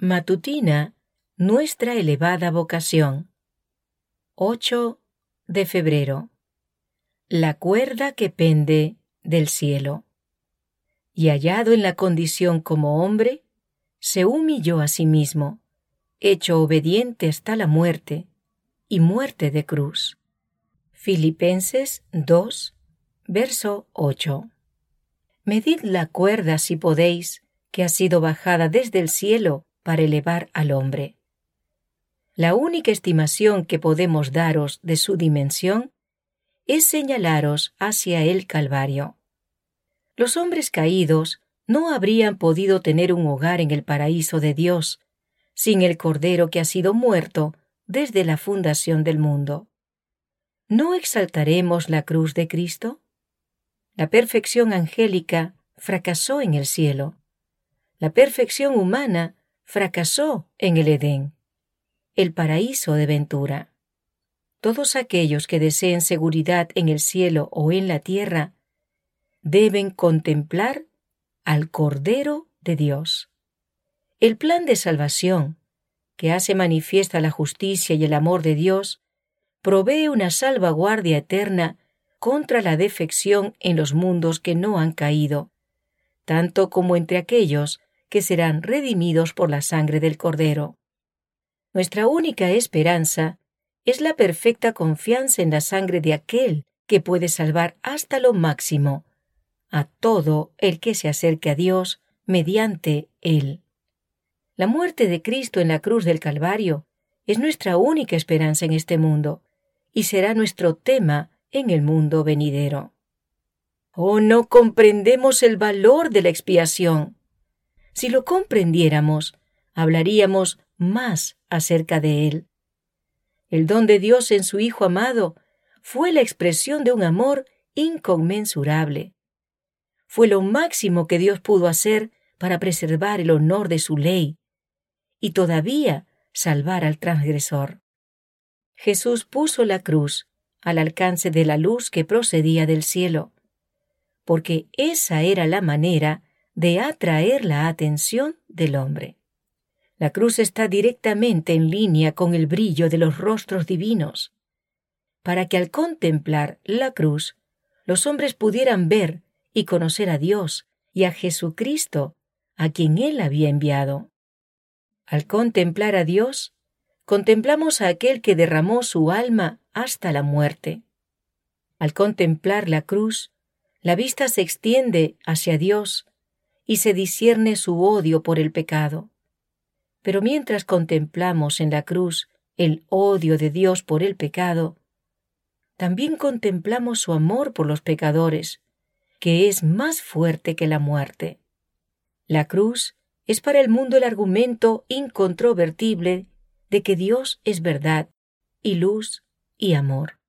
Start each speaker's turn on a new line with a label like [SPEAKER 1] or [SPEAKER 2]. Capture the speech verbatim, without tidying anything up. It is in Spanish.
[SPEAKER 1] Matutina, nuestra elevada vocación. ocho de febrero. La cuerda que pende del cielo. Y hallado en la condición como hombre, se humilló a sí mismo, hecho obediente hasta la muerte, y muerte de cruz. Filipenses dos, verso ocho. Medid la cuerda si podéis, que ha sido bajada desde el cielo para elevar al hombre. La única estimación que podemos daros de su dimensión es señalaros hacia el Calvario. Los hombres caídos no habrían podido tener un hogar en el paraíso de Dios sin el Cordero que ha sido muerto desde la fundación del mundo. ¿No exaltaremos la cruz de Cristo? La perfección angélica fracasó en el cielo. La perfección humana fracasó en el Edén, el paraíso de ventura. Todos aquellos que deseen seguridad en el cielo o en la tierra deben contemplar al Cordero de Dios. El plan de salvación, que hace manifiesta la justicia y el amor de Dios, provee una salvaguardia eterna contra la defección en los mundos que no han caído, tanto como entre aquellos que serán redimidos por la sangre del Cordero. Nuestra única esperanza es la perfecta confianza en la sangre de aquel que puede salvar hasta lo máximo a todo el que se acerque a Dios mediante él. La muerte de Cristo en la cruz del Calvario es nuestra única esperanza en este mundo y será nuestro tema en el mundo venidero. Oh, no comprendemos el valor de la expiación. Si lo comprendiéramos, hablaríamos más acerca de él. El don de Dios en su Hijo amado fue la expresión de un amor inconmensurable. Fue lo máximo que Dios pudo hacer para preservar el honor de su ley y todavía salvar al transgresor. Jesús puso la cruz al alcance de la luz que procedía del cielo, porque esa era la manera de atraer la atención del hombre. La cruz está directamente en línea con el brillo de los rostros divinos, para que al contemplar la cruz, los hombres pudieran ver y conocer a Dios y a Jesucristo, a quien Él había enviado. Al contemplar a Dios, contemplamos a aquel que derramó su alma hasta la muerte. Al contemplar la cruz, la vista se extiende hacia Dios y se discierne su odio por el pecado. Pero mientras contemplamos en la cruz el odio de Dios por el pecado, también contemplamos su amor por los pecadores, que es más fuerte que la muerte. La cruz es para el mundo el argumento incontrovertible de que Dios es verdad y luz y amor.